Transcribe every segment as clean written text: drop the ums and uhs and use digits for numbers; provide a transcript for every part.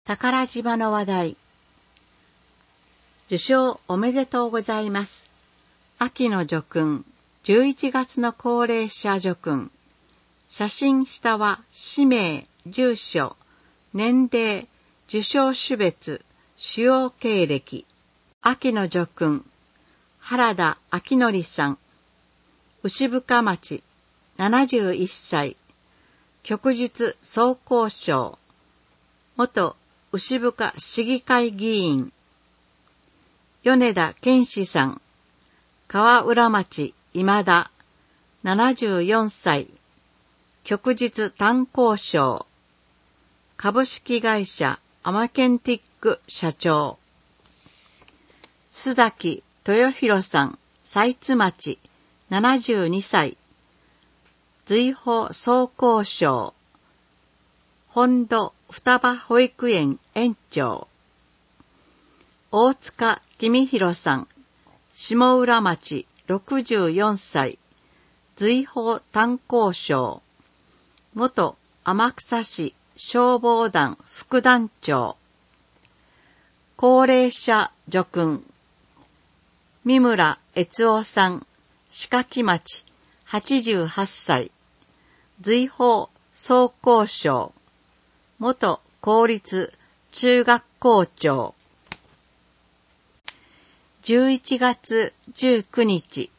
宝島の話題。受賞おめでとうございます。秋の叙勲、11月の高齢者叙勲。写真下は氏名、住所、年齢、受賞種別、主要経歴。秋の叙勲、原田昭則さん。牛深町、71歳。旭日総工省。元牛深市議会議員。米田健志さん。川浦町今田、74歳。旭日炭鉱省。株式会社アマケンティック社長。須崎豊弘さん。財津町、72歳。随保総工省。本土双葉保育園園長。大塚公弘さん。下浦町、64歳。随保炭鉱省。元天草市消防団副団長。高齢者叙勲。三村悦夫さん。志垣町、88歳。随保総工省。元公立中学校長。11月19日。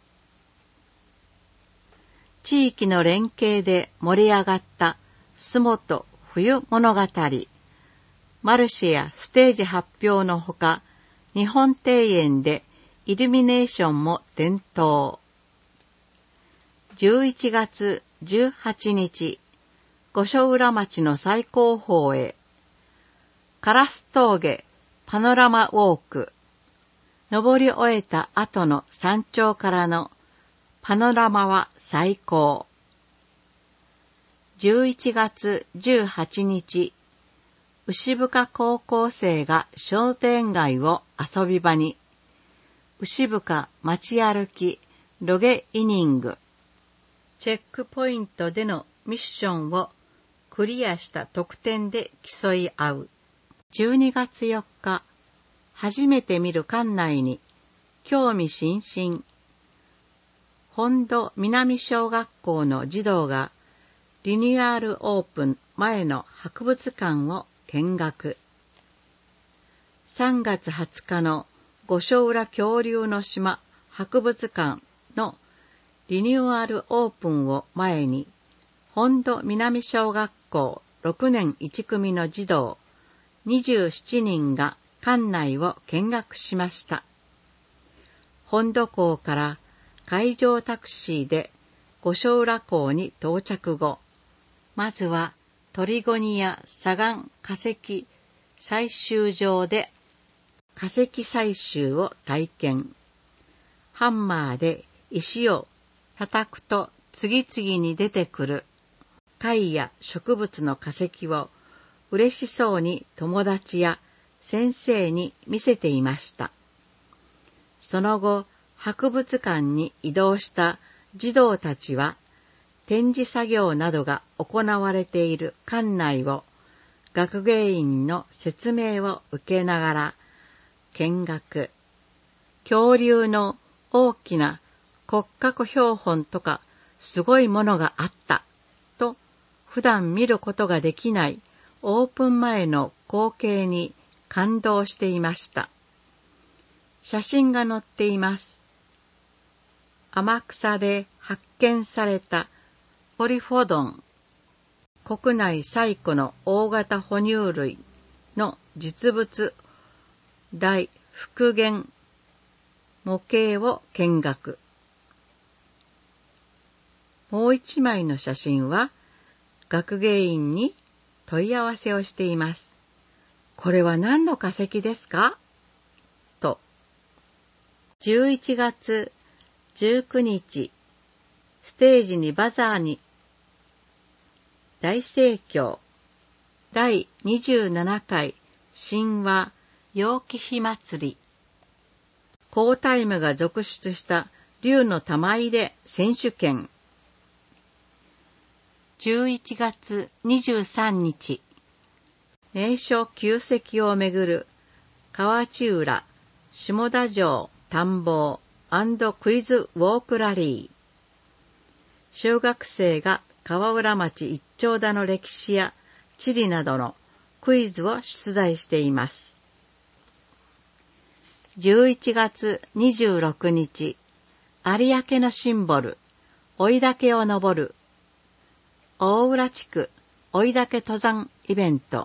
地域の連携で盛り上がった洲本冬物語。マルシェやステージ発表のほか、日本庭園でイルミネーションも点灯。11月18日。五所浦町の最高峰へ。烏峠パノラマウォーク。登り終えた後の山頂からのパノラマは最高。11月18日。牛深高校生が商店街を遊び場に。牛深街歩きロゲイニング。チェックポイントでのミッションをクリアした得点で競い合う。12月4日、初めて見る館内に興味津々。本土南小学校の児童がリニューアルオープン前の博物館を見学。3月20日の五所浦恐竜の島博物館のリニューアルオープンを前に、本土南小学校6年1組の児童27人が館内を見学しました。本土港から海上タクシーで五所浦港に到着後、まずはトリゴニア砂岩化石採集場で化石採集を体験。ハンマーで石を叩くと次々に出てくる貝や植物の化石を嬉しそうに友達や先生に見せていました。その後、博物館に移動した児童たちは、展示作業などが行われている館内を学芸員の説明を受けながら見学。恐竜の大きな骨格標本とかすごいものがあったと普段見ることができないオープン前の光景に感動していました。写真が載っています。天草で発見されたポリフォドン、国内最古の大型哺乳類の実物大復元模型を見学。もう一枚の写真は学芸員に問い合わせをしています。これは何の化石ですか？と。11月19日、ステージにバザーに大盛況。第27回神話楊貴妃祭り。好タイムが続出した竜の玉入れ選手権。11月23日、 名所旧跡をめぐる河内浦下田城探訪&クイズウォークラリー。小学生が川浦町一丁田の歴史や地理などのクイズを出題しています。11月26日、有明のシンボル、追い岳を登る、大浦地区追い岳登山イベント。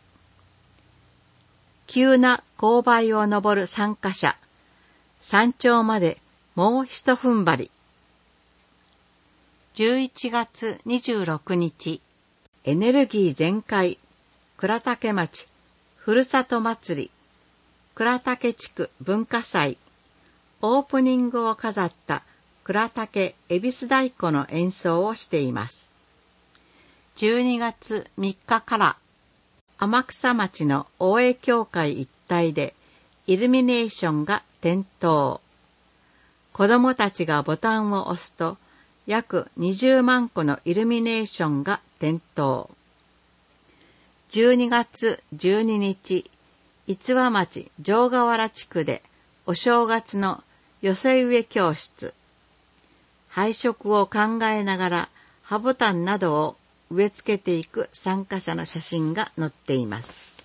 急な勾配を登る参加者、山頂までもう一踏ん張り。11月26日、エネルギー全開、倉岳町ふるさと祭り、倉岳地区文化祭、オープニングを飾った倉岳恵比寿太鼓の演奏をしています。12月3日から天草町の大江教会一帯でイルミネーションが点灯。子どもたちがボタンを押すと約20万個のイルミネーションが点灯。12月12日、逸話町城河原地区でお正月の寄せ植え教室。配色を考えながら葉ボタンなどを植え付けていく参加者の写真が載っています。